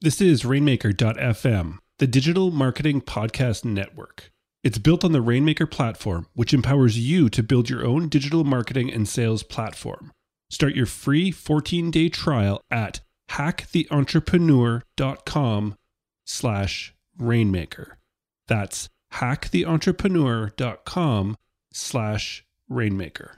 This is Rainmaker.fm, the digital marketing podcast network. It's built on the Rainmaker platform, which empowers you to build your own digital marketing and sales platform. Start your free 14-day trial at hacktheentrepreneur.com/rainmaker. That's hacktheentrepreneur.com/rainmaker.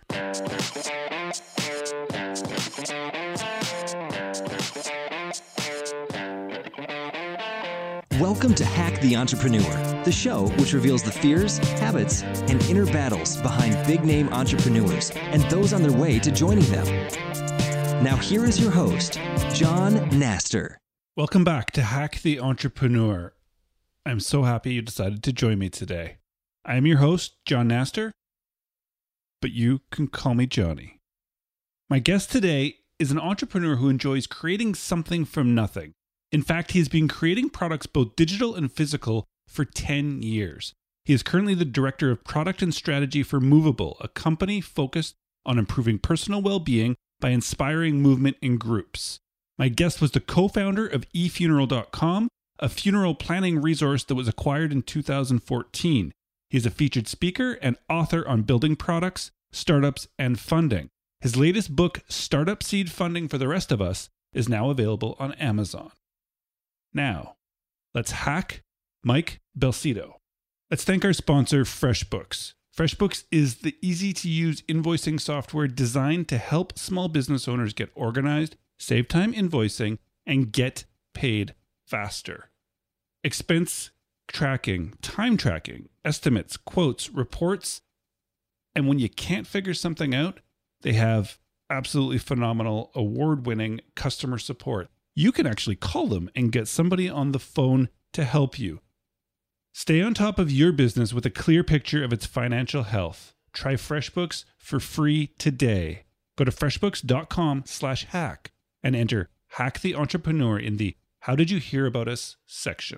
Welcome to Hack the Entrepreneur, the show which reveals the fears, habits, and inner battles behind big-name entrepreneurs and those on their way to joining them. Now here is your host, John Naster. Welcome back to Hack the Entrepreneur. I'm so happy you decided to join me today. I am your host, John Naster, but you can call me Johnny. My guest today is an entrepreneur who enjoys creating something from nothing. In fact, he has been creating products both digital and physical for 10 years. He is currently the director of product and strategy for Movable, a company focused on improving personal well-being by inspiring movement in groups. My guest was the co-founder of eFuneral.com, a funeral planning resource that was acquired in 2014. He is a featured speaker and author on building products, startups, and funding. His latest book, Startup Seed Funding for the Rest of Us, is now available on Amazon. Now, let's hack Mike Belsito. Let's thank our sponsor, FreshBooks. FreshBooks is the easy-to-use invoicing software designed to help small business owners get organized, save time invoicing, and get paid faster. Expense tracking, time tracking, estimates, quotes, reports, and when you can't figure something out, they have absolutely phenomenal, award-winning customer support. You can actually call them and get somebody on the phone to help you. Stay on top of your business with a clear picture of its financial health. Try FreshBooks for free today. Go to freshbooks.com/hack and enter Hack the Entrepreneur in the How Did You Hear About Us section.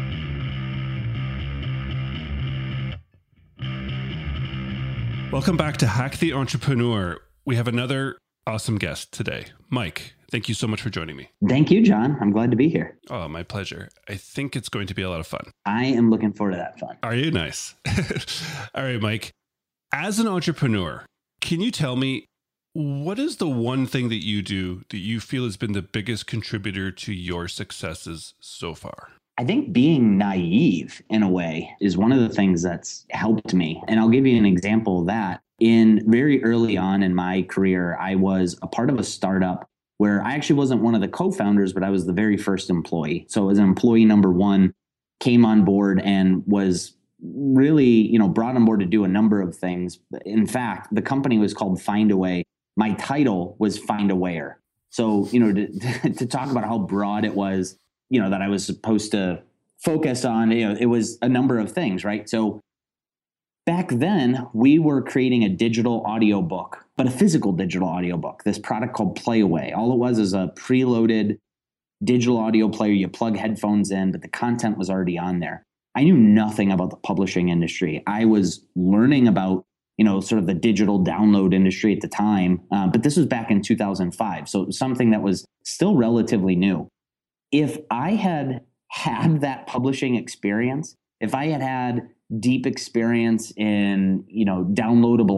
Welcome back to Hack the Entrepreneur. We have another awesome guest today. Mike, thank you so much for joining me. Thank you, John. I'm glad to be here. Oh, my pleasure. I think it's going to be a lot of fun. I am looking forward to that fun. Are you? Nice. All right, Mike. As an entrepreneur, can you tell me what is the one thing that you do that you feel has been the biggest contributor to your successes so far? I think being naive in a way is one of the things that's helped me. And I'll give you an example of that. Very early on in my career, I was a part of a startup where I actually wasn't one of the co-founders, but I was the very first employee. So as an employee number one, came on board and was really, brought on board to do a number of things. In fact, the company was called Findaway. My title was Findawayer. So, to talk about how broad it was, that I was supposed to focus on, it was a number of things, right? So back then, we were creating a digital audiobook, but a physical digital audiobook, this product called Playaway. All it was is a preloaded digital audio player. You plug headphones in, but the content was already on there. I knew nothing about the publishing industry. I was learning about, sort of the digital download industry at the time, but this was back in 2005. So it was something that was still relatively new. If I had had that publishing experience, if I had had deep experience in, downloadable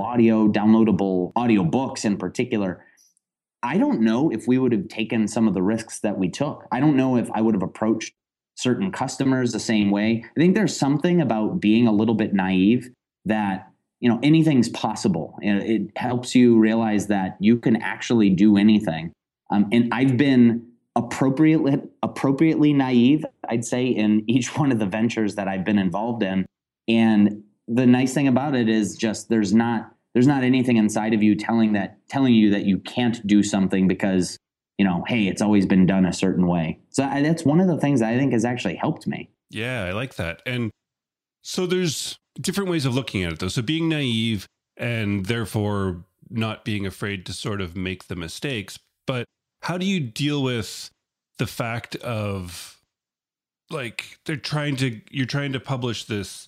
audio books in particular, I don't know if we would have taken some of the risks that we took. I don't know if I would have approached certain customers the same way. I think there's something about being a little bit naive that, anything's possible. It helps you realize that you can actually do anything. And I've been appropriately naive, I'd say, in each one of the ventures that I've been involved in. And the nice thing about it is just there's not anything inside of you telling you that you can't do something because, hey, it's always been done a certain way. So that's one of the things I think has actually helped me. Yeah, I like that. And so there's different ways of looking at it, though. So being naive and therefore not being afraid to sort of make the mistakes. But how do you deal with the fact of like you're trying to publish this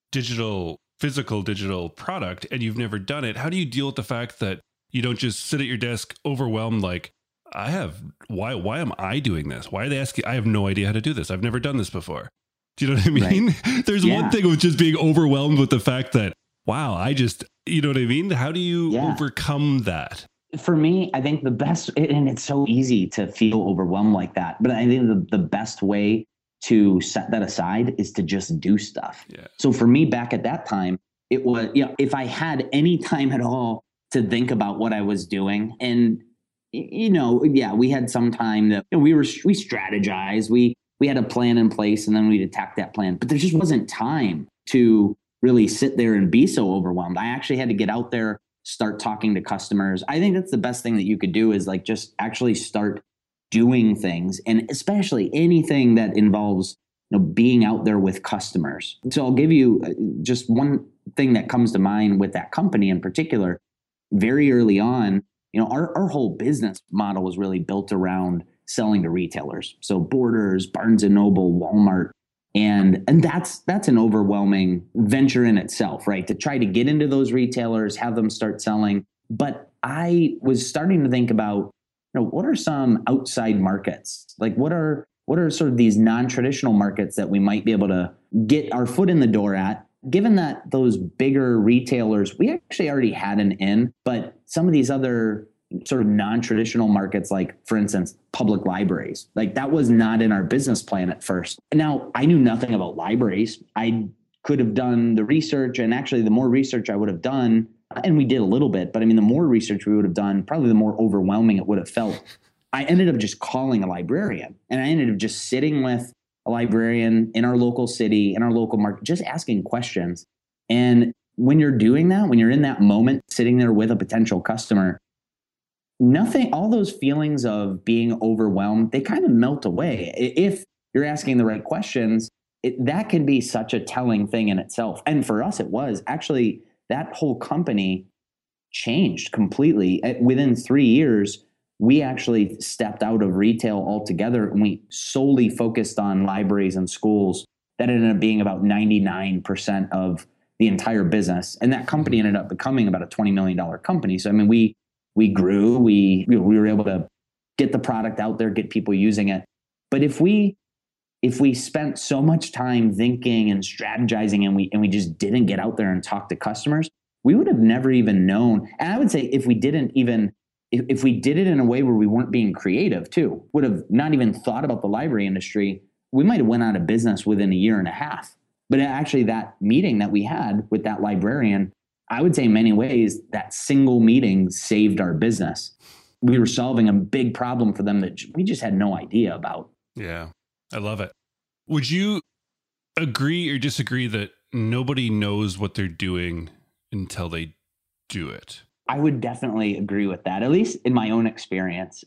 physical digital product and you've never done it? How do you deal with the fact that you don't just sit at your desk overwhelmed like, why am I doing this? Why are they asking? I have no idea how to do this. I've never done this before. Do you know what I mean? Right. There's one thing with just being overwhelmed with the fact that, wow, you know what I mean? How do you overcome that? For me, I think the best, and it's so easy to feel overwhelmed like that, but I think the best way to set that aside is to just do stuff. Yeah. So for me, back at that time, it was, if I had any time at all to think about what I was doing, and, we had some time that we strategized, we had a plan in place, and then we'd attack that plan, but there just wasn't time to really sit there and be so overwhelmed. I actually had to get out there, start talking to customers. I think that's the best thing that you could do is like just actually start doing things, and especially anything that involves being out there with customers. So I'll give you just one thing that comes to mind with that company in particular. Very early on, our whole business model was really built around selling to retailers. So Borders, Barnes & Noble, Walmart, and that's an overwhelming venture in itself, right? To try to get into those retailers, have them start selling. But I was starting to think about, what are some outside markets? Like what are sort of these non-traditional markets that we might be able to get our foot in the door at, given that those bigger retailers, we actually already had an in, but some of these other sort of non-traditional markets, like for instance, public libraries, like that was not in our business plan at first. Now, I knew nothing about libraries. I could have done the research, and actually the more research I would have done, and we did a little bit, but I mean, the more research we would have done, probably the more overwhelming it would have felt. I ended up just calling a librarian, and I ended up just sitting with a librarian in our local city, in our local market, just asking questions. And when you're doing that, when you're in that moment, sitting there with a potential customer, all those feelings of being overwhelmed, they kind of melt away. If you're asking the right questions, that can be such a telling thing in itself. And for us, it was actually that whole company changed completely. Within 3 years, we actually stepped out of retail altogether, and we solely focused on libraries and schools. That ended up being about 99% of the entire business. And that company ended up becoming about a $20 million company. So, I mean, we grew, we were able to get the product out there, get people using it. But if we spent so much time thinking and strategizing, and we just didn't get out there and talk to customers, we would have never even known. And I would say if we did it in a way where we weren't being creative too, would have not even thought about the library industry, we might have went out of business within a year and a half. But actually that meeting that we had with that librarian, I would say in many ways that single meeting saved our business. We were solving a big problem for them that we just had no idea about. Yeah, I love it. Would you agree or disagree that nobody knows what they're doing until they do it? I would definitely agree with that, at least in my own experience.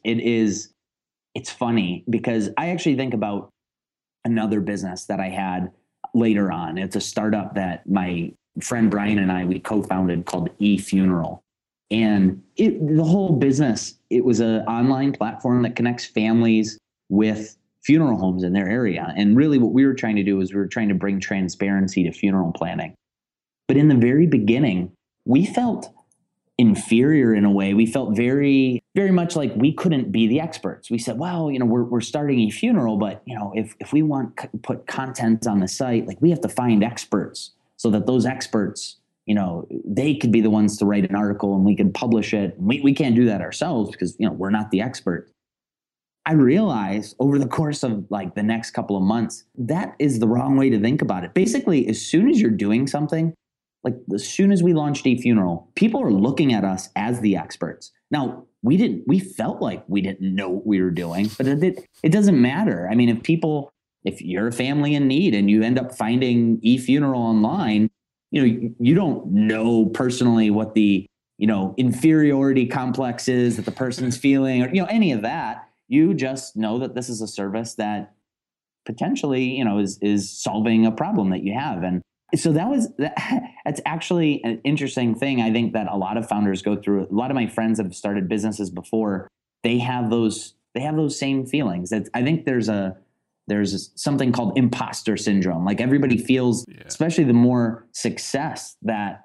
It's funny because I actually think about another business that I had later on. It's a startup that my friend Brian and we co-founded called eFuneral. And the whole business, it was an online platform that connects families with funeral homes in their area. And really what we were trying to do is we were trying to bring transparency to funeral planning. But in the very beginning, we felt inferior in a way. We felt very, very much like we couldn't be the experts. We said, well, we're starting eFuneral, but if we want to put content on the site, like we have to find experts so that those experts, they could be the ones to write an article and we can publish it. We can't do that ourselves because, we're not the expert. I realized over the course of like the next couple of months, that is the wrong way to think about it. Basically, as soon as you're doing something, like as soon as we launched eFuneral, people are looking at us as the experts. Now, we felt like we didn't know what we were doing, but it doesn't matter. I mean, if you're a family in need and you end up finding eFuneral online, you don't know personally what the, inferiority complex is that the person's feeling or, any of that. You just know that this is a service that potentially, is solving a problem that you have. And so that's actually an interesting thing. I think that a lot of founders go through. A lot of my friends that have started businesses before, they have those same feelings. I think there's something called imposter syndrome. Like everybody feels, especially the more success that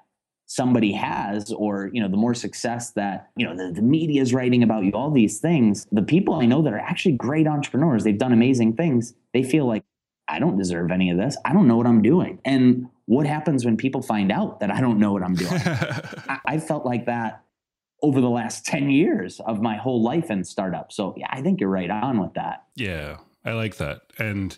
somebody has, or, the more success that, the media is writing about you, all these things, the people I know that are actually great entrepreneurs, they've done amazing things. They feel like, I don't deserve any of this. I don't know what I'm doing. And what happens when people find out that I don't know what I'm doing? I felt like that over the last 10 years of my whole life in startups. So yeah, I think you're right on with that. Yeah, I like that. And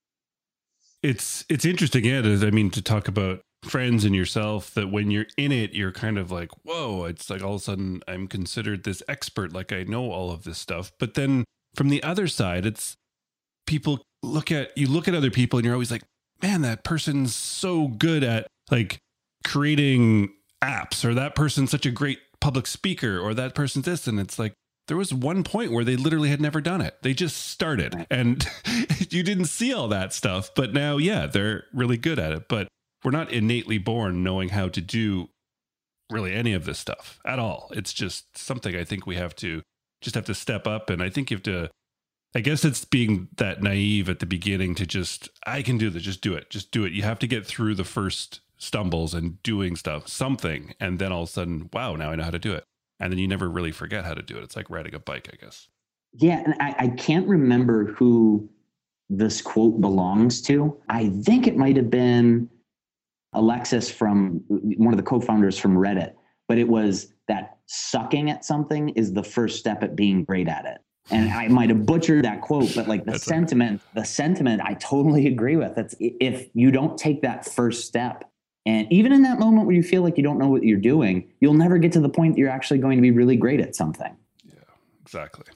it's interesting, to talk about friends and yourself, that when you're in it, you're kind of like, whoa, it's like all of a sudden I'm considered this expert, like I know all of this stuff. But then from the other side, it's people look at other people and you're always like, man, that person's so good at like creating apps, or that person's such a great public speaker, or that person's this. And it's like, there was one point where they literally had never done it. They just started and you didn't see all that stuff. But now, yeah, they're really good at it. But we're not innately born knowing how to do really any of this stuff at all. It's just something I think we have to step up. And I think you have to, I guess it's being that naive at the beginning to just, I can do this, just do it. You have to get through the first stumbles and doing something. And then all of a sudden, wow, now I know how to do it. And then you never really forget how to do it. It's like riding a bike, I guess. Yeah. And I can't remember who this quote belongs to. I think it might have been Alexis, from one of the co-founders from Reddit, but it was that sucking at something is the first step at being great at it. And I might have butchered that quote, but like the sentiment I totally agree with. That's if you don't take that first step, and even in that moment where you feel like you don't know what you're doing, you'll never get to the point that you're actually going to be really great at something. Yeah, exactly.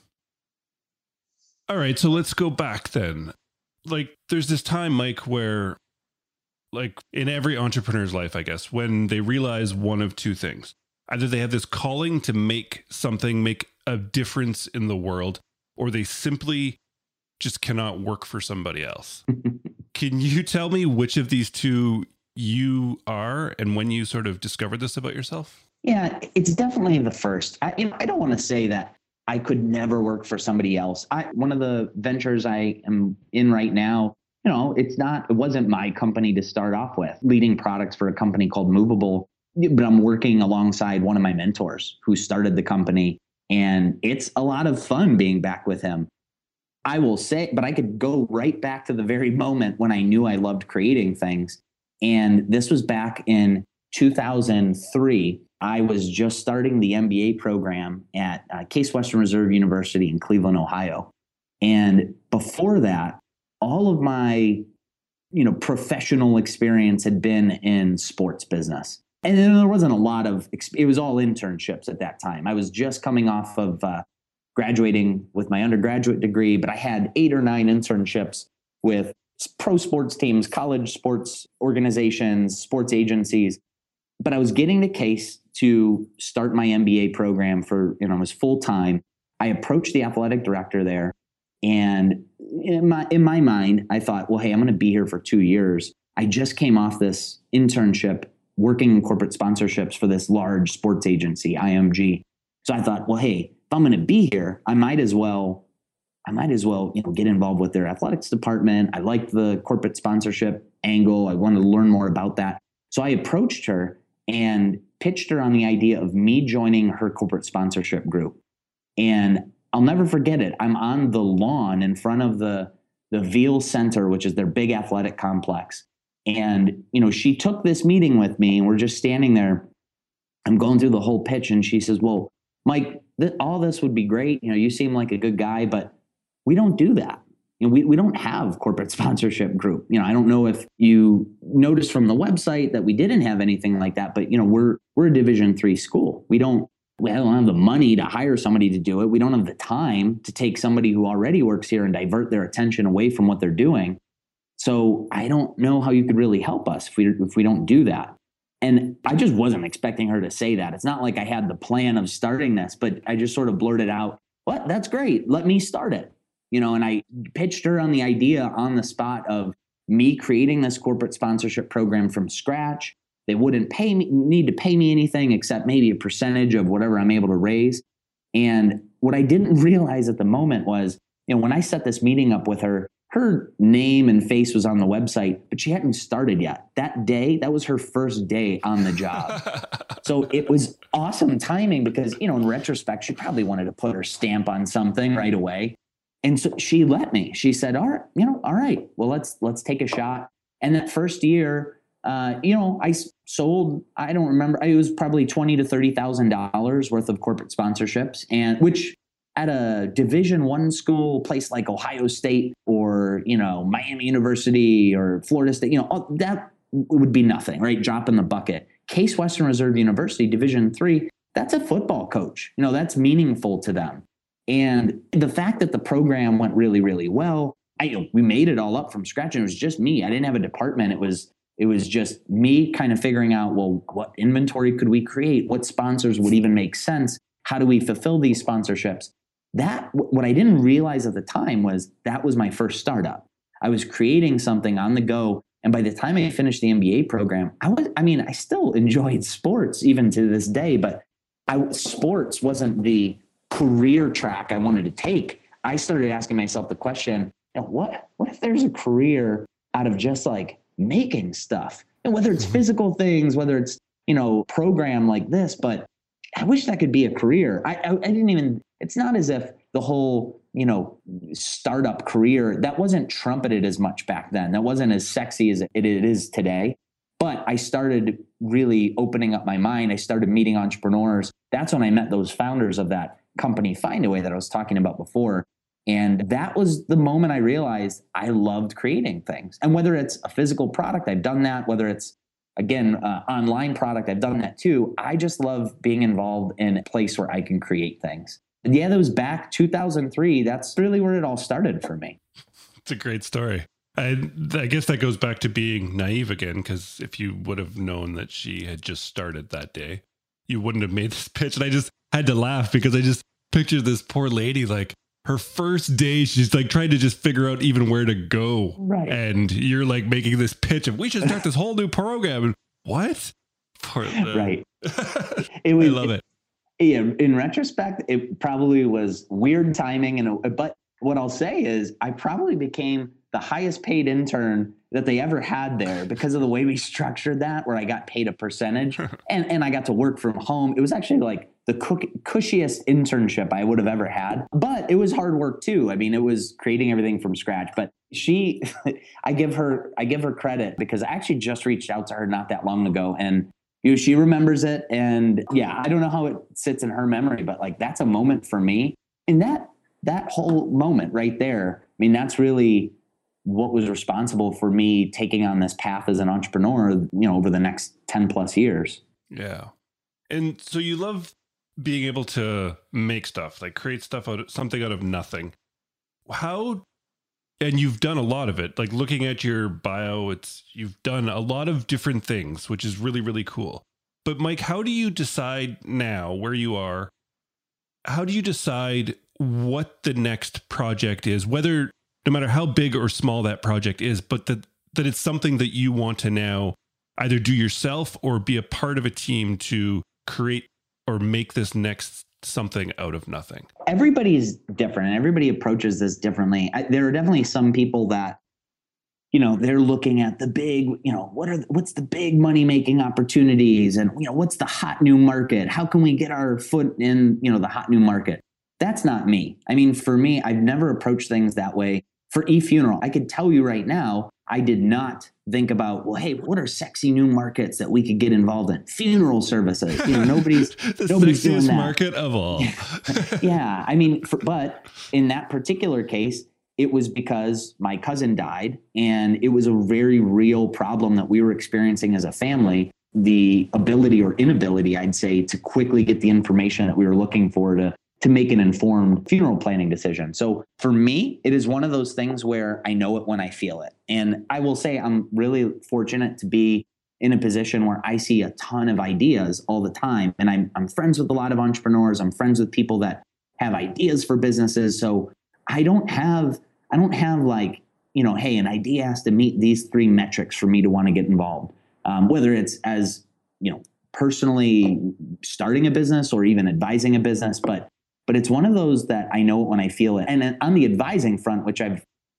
All right. So let's go back then. Like there's this time, Mike, where like in every entrepreneur's life, I guess, when they realize one of two things: either they have this calling to make a difference in the world, or they simply just cannot work for somebody else. Can you tell me which of these two you are, and when you sort of discovered this about yourself? Yeah, it's definitely the first. I don't want to say that I could never work for somebody else. One of the ventures I am in right now, it wasn't my company to start off with, leading products for a company called Movable, but I'm working alongside one of my mentors who started the company, and it's a lot of fun being back with him. I will say, but I could go right back to the very moment when I knew I loved creating things. And this was back in 2003. I was just starting the MBA program at Case Western Reserve University in Cleveland, Ohio. And before that, all of my, professional experience had been in sports business. And then there wasn't a lot of, it was all internships at that time. I was just coming off of graduating with my undergraduate degree, but I had 8 or 9 internships with pro sports teams, college sports organizations, sports agencies. But I was getting the case to start my MBA program for, it was full time. I approached the athletic director there, and in my mind, I thought, well, hey, I'm going to be here for 2 years. I just came off this internship working in corporate sponsorships for this large sports agency, IMG. So I thought, well, hey, if I'm going to be here, I might as well, get involved with their athletics department. I liked the corporate sponsorship angle. I wanted to learn more about that. So I approached her and pitched her on the idea of me joining her corporate sponsorship group. And I'll never forget it. I'm on the lawn in front of the Veal Center, which is their big athletic complex. And, she took this meeting with me, and we're just standing there. I'm going through the whole pitch, and she says, well, Mike, all this would be great. You seem like a good guy, but we don't do that. We don't have corporate sponsorship group. I don't know if you noticed from the website that we didn't have anything like that, but we're a Division III school. We don't have the money to hire somebody to do it. We don't have the time to take somebody who already works here and divert their attention away from what they're doing. So I don't know how you could really help us if we don't do that. And I just wasn't expecting her to say that. It's not like I had the plan of starting this, but I just sort of blurted out, "What? That's great. Let me start it." And I pitched her on the idea on the spot of me creating this corporate sponsorship program from scratch. They wouldn't need to pay me anything except maybe a percentage of whatever I'm able to raise. And what I didn't realize at the moment was, when I set this meeting up with her her name and face was on the website, but she hadn't started yet. That day, that was her first day on the job. So it was awesome timing because, in retrospect, she probably wanted to put her stamp on something right away. And so she let me. She said, all right, well, let's take a shot. And that first year, I sold, I don't remember, it was probably $20,000 to $30,000 worth of corporate sponsorships, and which at a Division I school, place like Ohio State or, Miami University or Florida State, that would be nothing, right? Drop in the bucket. Case Western Reserve University, Division III, that's a football coach. That's meaningful to them. And the fact that the program went really, really well, we made it all up from scratch, and it was just me. I didn't have a department. It was just me kind of figuring out, well, what inventory could we create? What sponsors would even make sense? How do we fulfill these sponsorships? What I didn't realize at the time was that was my first startup. I was creating something on the go. And by the time I finished the MBA program, I still enjoyed sports even to this day, but sports wasn't the career track I wanted to take. I started asking myself the question, what if there's a career out of just like making stuff? And whether it's physical things, whether it's, program like this, but I wish that could be a career. I didn't even, it's not as if the whole, startup career, that wasn't trumpeted as much back then. That wasn't as sexy as it is today. But I started really opening up my mind. I started meeting entrepreneurs. That's when I met those founders of that company, Findaway, that I was talking about before. And that was the moment I realized I loved creating things. And whether it's a physical product, I've done that. Whether it's, again, online product, I've done that too. I just love being involved in a place where I can create things. And yeah, that was back 2003. That's really where it all started for me. It's a great story. I guess that goes back to being naive again, because if you would have known that she had just started that day, you wouldn't have made this pitch. And I just had to laugh because I just pictured this poor lady, like her first day, she's like trying to just figure out even where to go. Right. And you're like making this pitch of, we should start this whole new program. And what? Right. I love it. Yeah, in retrospect, it probably was weird timing. But what I'll say is I probably became the highest paid intern that they ever had there because of the way we structured that, where I got paid a percentage and I got to work from home. It was actually like the cushiest internship I would have ever had, but it was hard work too. I mean, it was creating everything from scratch, but I give her credit because I actually just reached out to her not that long ago, and she remembers it. And yeah, I don't know how it sits in her memory, but like, that's a moment for me. And that whole moment right there, I mean, that's really what was responsible for me taking on this path as an entrepreneur, over the next 10 plus years. Yeah. And so you love being able to make stuff, like create stuff something out of nothing. And you've done a lot of it, like looking at your bio, you've done a lot of different things, which is really, really cool. But Mike, how do you decide now where you are? How do you decide what the next project is, whether no matter how big or small that project is, but that it's something that you want to now either do yourself or be a part of a team to create or make this next something out of nothing? Everybody's different and everybody approaches this differently. There are definitely some people that, they're looking at the big, what's the big money making opportunities, and, what's the hot new market? How can we get our foot in, the hot new market? That's not me. I mean, for me, I've never approached things that way. For eFuneral, I could tell you right now, I did not think about, well, hey, what are sexy new markets that we could get involved in? Funeral services. Nobody's nobody's doing that. Market of all. Yeah. I mean, but in that particular case, it was because my cousin died, and it was a very real problem that we were experiencing as a family. The ability or inability, I'd say, to quickly get the information that we were looking for to make an informed funeral planning decision. So for me, it is one of those things where I know it when I feel it. And I will say I'm really fortunate to be in a position where I see a ton of ideas all the time. And I'm friends with a lot of entrepreneurs. I'm friends with people that have ideas for businesses. So I don't have like, hey, an idea has to meet these 3 metrics for me to want to get involved. Whether it's as, personally starting a business or even advising a business, but it's one of those that I know it when I feel it. And on the advising front, which I've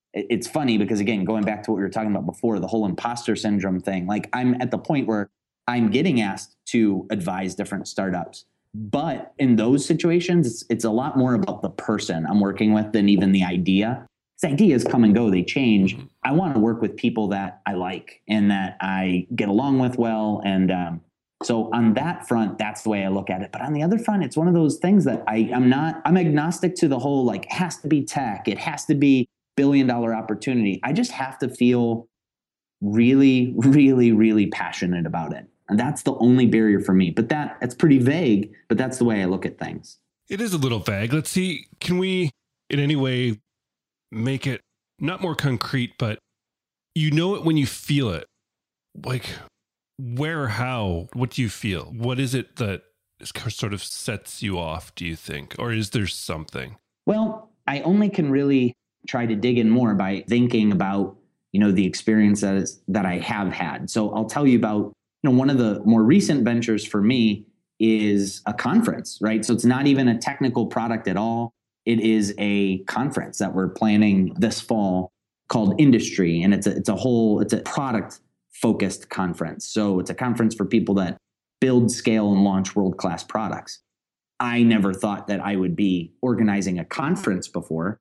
it's funny because, again, going back to what we were talking about before, the whole imposter syndrome thing, like I'm at the point where I'm getting asked to advise different startups. But in those situations, it's a lot more about the person I'm working with than even the idea. Because ideas come and go, they change. I want to work with people that I like and that I get along with well. And so on that front, that's the way I look at it. But on the other front, it's one of those things that I'm agnostic to the whole, like, it has to be tech. It has to be billion-dollar opportunity. I just have to feel really, really, really passionate about it. And that's the only barrier for me. But it's pretty vague, but that's the way I look at things. It is a little vague. Let's see. Can we in any way make it not more concrete, but you know it when you feel it? Like, where or how? What do you feel? What is it that sort of sets you off, do you think? Or is there something? Well, I only can really try to dig in more by thinking about, the experiences that I have had. So I'll tell you about, one of the more recent ventures for me is a conference, right? So it's not even a technical product at all. It is a conference that we're planning this fall called Industry. And it's a product focused conference. So it's a conference for people that build, scale, and launch world-class products. I never thought that I would be organizing a conference before.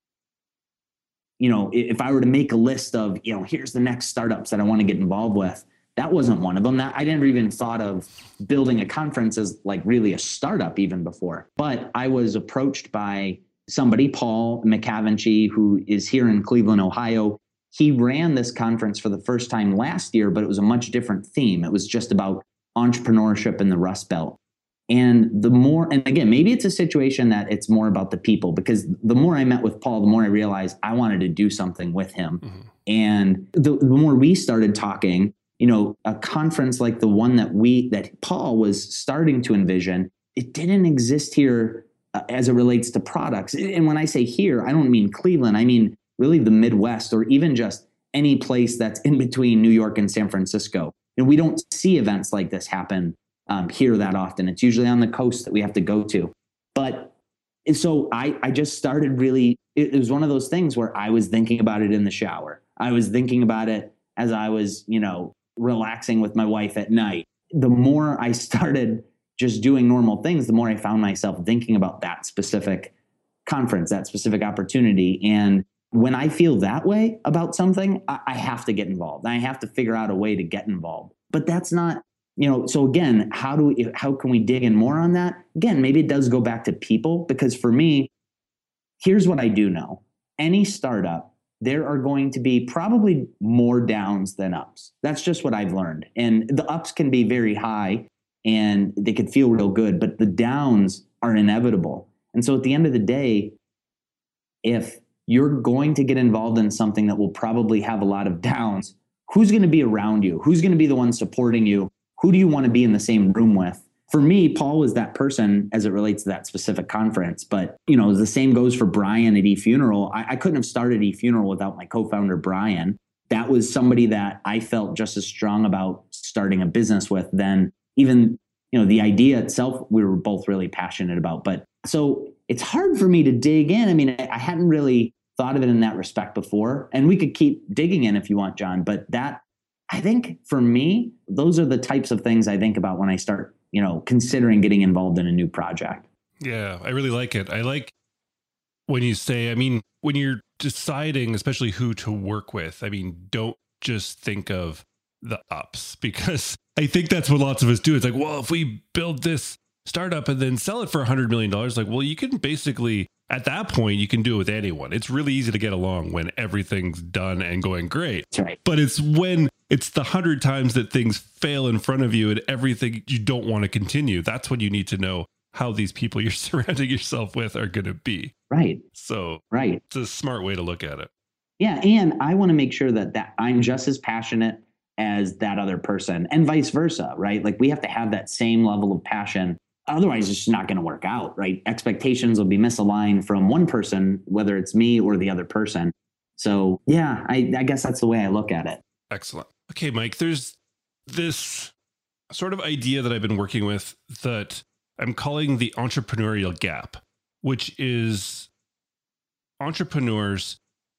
If I were to make a list of, here's the next startups that I want to get involved with, that wasn't one of them. I never even thought of building a conference as like really a startup even before. But I was approached by somebody, Paul McAvinci, who is here in Cleveland, Ohio. He ran this conference for the first time last year, but it was a much different theme. It was just about entrepreneurship in the Rust Belt. And again, maybe it's a situation that it's more about the people, because the more I met with Paul, the more I realized I wanted to do something with him. Mm-hmm. And the more we started talking, a conference like the one that Paul was starting to envision, it didn't exist here as it relates to products. And when I say here, I don't mean Cleveland. I mean really the Midwest, or even just any place that's in between New York and San Francisco. And we don't see events like this happen here that often. It's usually on the coast that we have to go to. But so I just started really, it was one of those things where I was thinking about it in the shower. I was thinking about it as I was, relaxing with my wife at night. The more I started just doing normal things, the more I found myself thinking about that specific conference, that specific opportunity. And when I feel that way about something, I have to get involved. I have to figure out a way to get involved. But that's not, so again, how can we dig in more on that? Again, maybe it does go back to people, because for me, here's what I do know. Any startup, there are going to be probably more downs than ups. That's just what I've learned. And the ups can be very high and they could feel real good, but the downs are inevitable. And so at the end of the day, if you're going to get involved in something that will probably have a lot of downs, who's going to be around you? Who's going to be the one supporting you? Who do you want to be in the same room with? For me, Paul was that person as it relates to that specific conference. But, the same goes for Brian at eFuneral. I couldn't have started eFuneral without my co-founder, Brian. That was somebody that I felt just as strong about starting a business with than even, the idea itself, we were both really passionate about. But so it's hard for me to dig in. I mean, I hadn't really thought of it in that respect before. And we could keep digging in if you want, John. But I think for me, those are the types of things I think about when I start considering getting involved in a new project. Yeah, I really like it. I like when you say, when you're deciding, especially who to work with, don't just think of the ups, because I think that's what lots of us do. It's like, well, if we build this startup and then sell it for $100 million, like, well, you can basically, at that point, you can do it with anyone. It's really easy to get along when everything's done and going great. That's right. But it's when it's the 100 times that things fail in front of you and everything you don't want to continue. That's when you need to know how these people you're surrounding yourself with are going to be. Right. So right. It's a smart way to look at it. Yeah. And I want to make sure that I'm just as passionate as that other person and vice versa, right? Like we have to have that same level of passion. Otherwise, it's just not going to work out, right? Expectations will be misaligned from one person, whether it's me or the other person. So yeah, I guess that's the way I look at it. Excellent. Okay, Mike, there's this sort of idea that I've been working with that I'm calling the entrepreneurial gap, which is entrepreneurs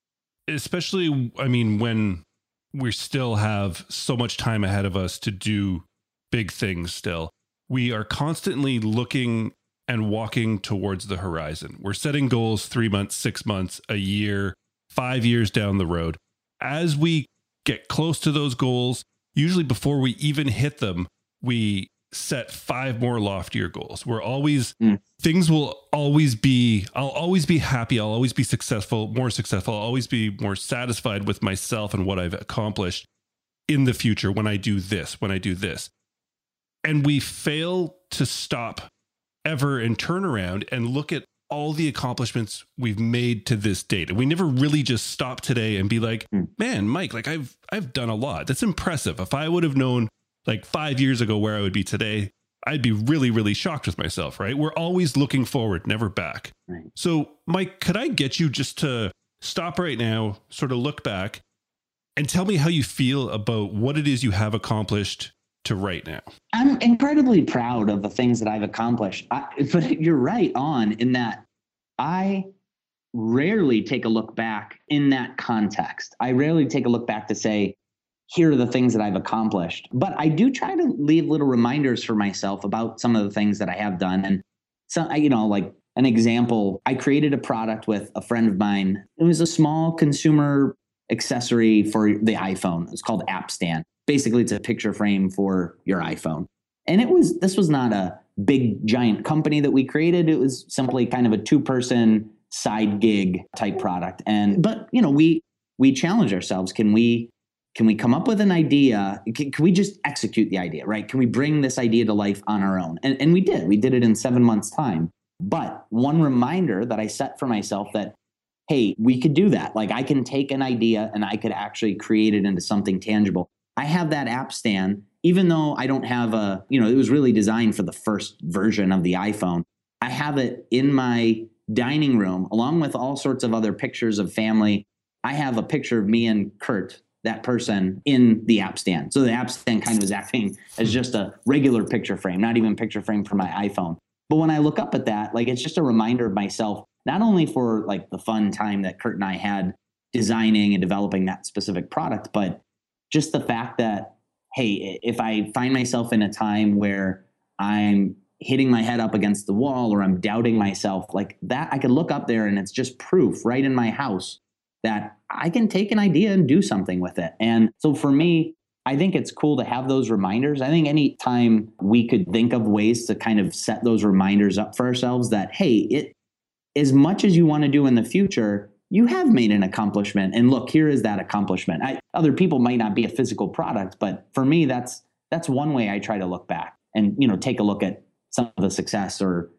especially, I mean, when we still have so much time ahead of us to do big things still, we are constantly looking and walking towards the horizon. We're setting goals 3 months, 6 months, a year, 5 years down the road. As we get close to those goals, usually before we even hit them, we set 5 more loftier goals. We're always, things will always be, I'll always be happy. I'll always be successful, more successful. I'll always be more satisfied with myself and what I've accomplished in the future when I do this, when I do this. And we fail to stop ever and turn around and look at all the accomplishments we've made to this date. And we never really just stop today and be like, man, Mike, like I've done a lot. That's impressive. If I would have known like 5 years ago where I would be today, I'd be really, really shocked with myself, right? We're always looking forward, never back. Right. So, Mike, could I get you just to stop right now, sort of look back and tell me how you feel about what it is you have accomplished to right now? I'm incredibly proud of the things that I've accomplished. But you're right on in that I rarely take a look back in that context. I rarely take a look back to say, here are the things that I've accomplished. But I do try to leave little reminders for myself about some of the things that I have done. And so, like an example, I created a product with a friend of mine. It was a small consumer accessory for the iPhone. It's called App Stand. Basically, it's a picture frame for your iPhone. And this was not a big giant company that we created. It was simply kind of a 2-person side gig type product. But we challenge ourselves. Can we come up with an idea? Can we just execute the idea, right? Can we bring this idea to life on our own? And we did. We did it in 7 months' time. But one reminder that I set for myself that, hey, we could do that. Like I can take an idea and I could actually create it into something tangible. I have that app stand, even though I don't have it was really designed for the first version of the iPhone. I have it in my dining room, along with all sorts of other pictures of family. I have a picture of me and Kurt, that person, in the app stand. So the app stand kind of is acting as just a regular picture frame, not even picture frame for my iPhone. But when I look up at that, like, it's just a reminder of myself, not only for like the fun time that Kurt and I had designing and developing that specific product, but just the fact that, hey, if I find myself in a time where I'm hitting my head up against the wall or I'm doubting myself, like that, I could look up there and it's just proof right in my house that I can take an idea and do something with it. And so for me, I think it's cool to have those reminders. I think any time we could think of ways to kind of set those reminders up for ourselves that, hey, as much as you want to do in the future, you have made an accomplishment. And look, here is that accomplishment. Other people might not be a physical product, but for me, that's one way I try to look back and, take a look at some of the success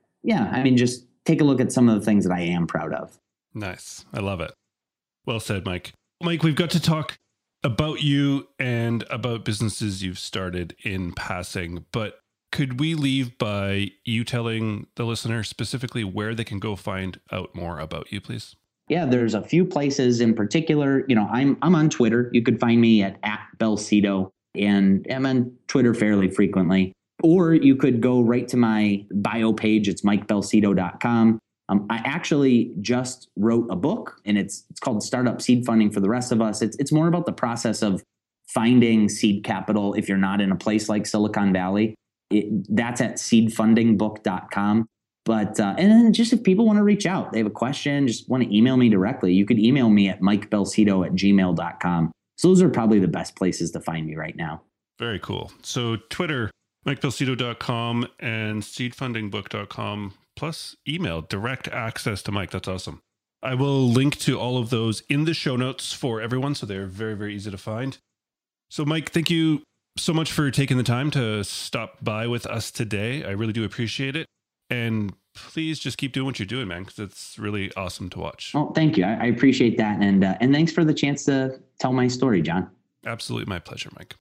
just take a look at some of the things that I am proud of. Nice. I love it. Well said, Mike. Mike, we've got to talk about you and about businesses you've started in passing, but could we leave by you telling the listener specifically where they can go find out more about you, please? Yeah, there's a few places in particular. I'm on Twitter. You could find me at @Belsito, and I'm on Twitter fairly frequently. Or you could go right to my bio page. It's MikeBelsito.com. I actually just wrote a book, and it's called Startup Seed Funding for the Rest of Us. It's more about the process of finding seed capital if you're not in a place like Silicon Valley. That's at seedfundingbook.com. But and then just if people want to reach out, they have a question, just want to email me directly, you could email me at mikebelsito@gmail.com. So those are probably the best places to find me right now. Very cool. So Twitter, mikebelsito.com and seedfundingbook.com, plus email, direct access to Mike. That's awesome. I will link to all of those in the show notes for everyone, so they're very, very easy to find. So Mike, thank you so much for taking the time to stop by with us today. I really do appreciate it. And please just keep doing what you're doing, man, because it's really awesome to watch. Oh, thank you. I appreciate that. And thanks for the chance to tell my story, John. Absolutely my pleasure, Mike.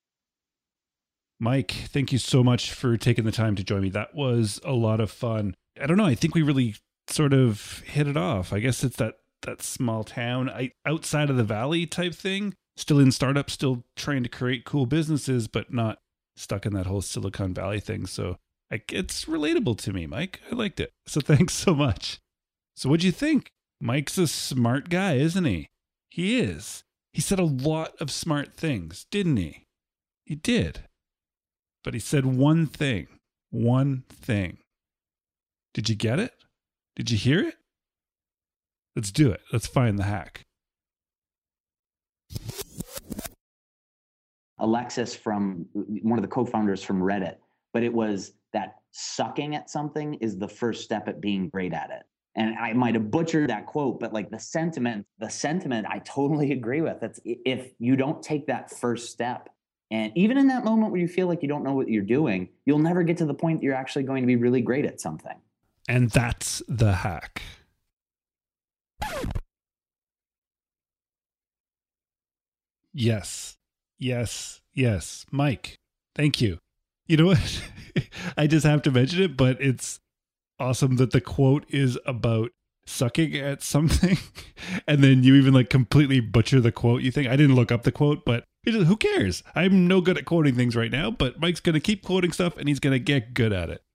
Mike, thank you so much for taking the time to join me. That was a lot of fun. I don't know. I think we really sort of hit it off. I guess it's that small town outside of the valley type thing. Still in startups, still trying to create cool businesses, but not stuck in that whole Silicon Valley thing. So it's relatable to me, Mike. I liked it. So thanks so much. So what'd you think? Mike's a smart guy, isn't he? He is. He said a lot of smart things, didn't he? He did. But he said one thing. One thing. Did you get it? Did you hear it? Let's do it. Let's find the hack. Alexis, from one of the co-founders from Reddit, but it was that sucking at something is the first step at being great at it. And I might have butchered that quote, but like the sentiment I totally agree with. That's if you don't take that first step, and even in that moment where you feel like you don't know what you're doing, you'll never get to the point that you're actually going to be really great at something. And that's the hack. Yes. Yes. Yes. Mike, thank you. You know what? I just have to mention it, but it's awesome that the quote is about sucking at something. And then you even like completely butcher the quote. You think I didn't look up the quote, but who cares? I'm no good at quoting things right now, but Mike's going to keep quoting stuff and he's going to get good at it.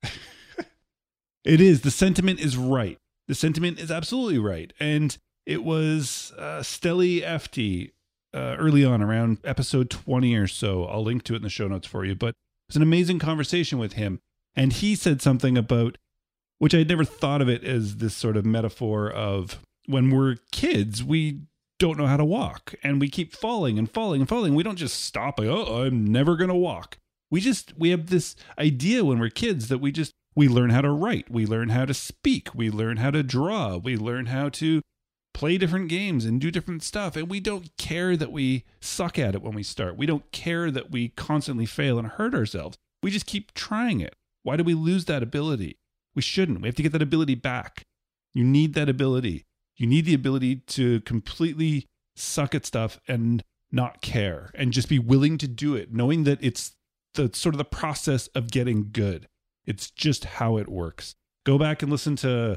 It is. The sentiment is right. The sentiment is absolutely right. And it was Stelly FD early on, around episode 20 or so. I'll link to it in the show notes for you. But it was an amazing conversation with him. And he said something about, which I'd never thought of it as this sort of metaphor of when we're kids, we don't know how to walk. And we keep falling and falling and falling. We don't just stop like, oh, I'm never going to walk. We have this idea when we're kids that we learn how to write. We learn how to speak. We learn how to draw. We learn how to play different games and do different stuff. And we don't care that we suck at it when we start. We don't care that we constantly fail and hurt ourselves. We just keep trying it. Why do we lose that ability? We shouldn't. We have to get that ability back. You need that ability. You need the ability to completely suck at stuff and not care and just be willing to do it, knowing that it's the sort of the process of getting good. It's just how it works. Go back and listen to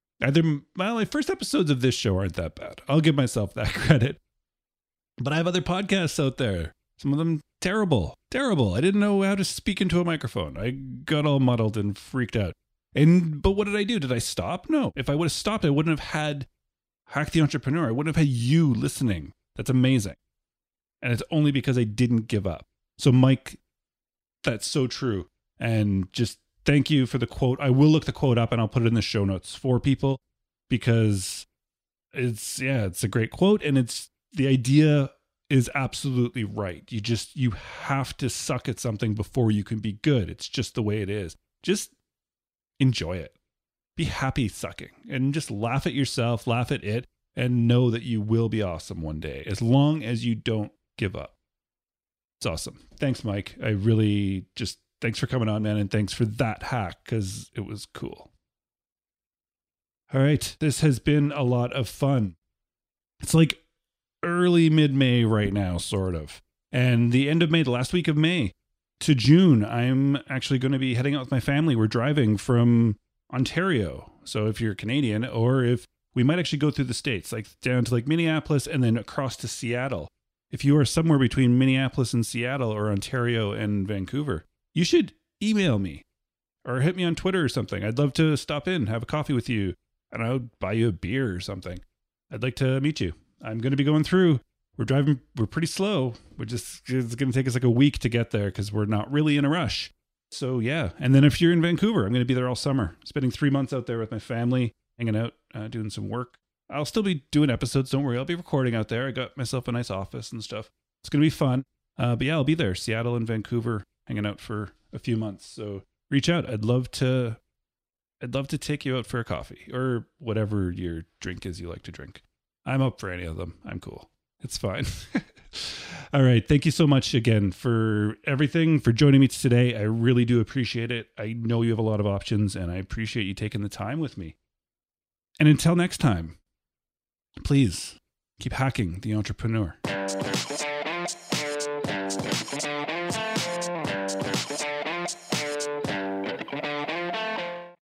my first episodes of this show aren't that bad. I'll give myself that credit. But I have other podcasts out there. Some of them terrible. I didn't know how to speak into a microphone. I got all muddled and freaked out. But what did I do? Did I stop? No. If I would have stopped, I wouldn't have had Hack the Entrepreneur. I wouldn't have had you listening. That's amazing. And it's only because I didn't give up. So Mike, that's so true. And just thank you for the quote. I will look the quote up and I'll put it in the show notes for people because it's a great quote. And the idea is absolutely right. You have to suck at something before you can be good. It's just the way it is. Just enjoy it. Be happy sucking and just laugh at yourself, laugh at it, and know that you will be awesome one day as long as you don't give up. It's awesome. Thanks, Mike. Thanks for coming on, man, and thanks for that hack because it was cool. All right, this has been a lot of fun. It's like early mid-May right now, sort of. And the end of May, the last week of May to June, I'm actually going to be heading out with my family. We're driving from Ontario. So if you're Canadian, or if we might actually go through the States, like down to like Minneapolis and then across to Seattle. If you are somewhere between Minneapolis and Seattle or Ontario and Vancouver, you should email me or hit me on Twitter or something. I'd love to stop in, have a coffee with you, and I'll buy you a beer or something. I'd like to meet you. I'm going to be going through. We're pretty slow. It's going to take us like a week to get there because we're not really in a rush. So yeah. And then if you're in Vancouver, I'm going to be there all summer, spending 3 months out there with my family, hanging out, doing some work. I'll still be doing episodes. Don't worry. I'll be recording out there. I got myself a nice office and stuff. It's going to be fun. But yeah, I'll be there. Seattle and Vancouver, hanging out for a few months. So reach out. I'd love to take you out for a coffee or whatever your drink is you like to drink. I'm up for any of them. I'm cool. It's fine. All right. Thank you so much again for everything, for joining me today. I really do appreciate it. I know you have a lot of options and I appreciate you taking the time with me. And until next time, please keep hacking the entrepreneur.